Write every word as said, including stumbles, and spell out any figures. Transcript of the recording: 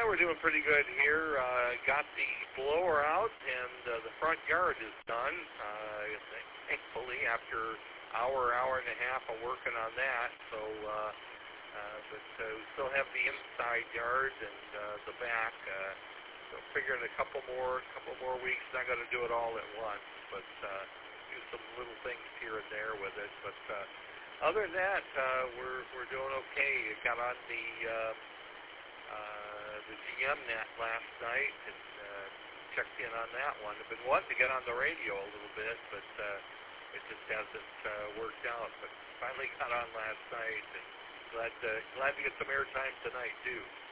we're doing pretty good here. Uh, got the blower out, and uh, the front yard is done. Uh, thankfully, after hour, hour and a half of working on that. So, uh, uh, but uh, we still have the inside yard and uh, the back. Uh, so, figuring a couple more, couple more weeks. Not going to do it all at once, but uh, do some little things here and there with it. But uh, other than that, uh, we're we're doing okay. It got on the uh, uh, the G M net last night and uh, checked in on that one. I've been wanting to get on the radio a little bit, but uh, it just hasn't uh, worked out. But finally got on last night, and glad to, glad to get some airtime tonight too.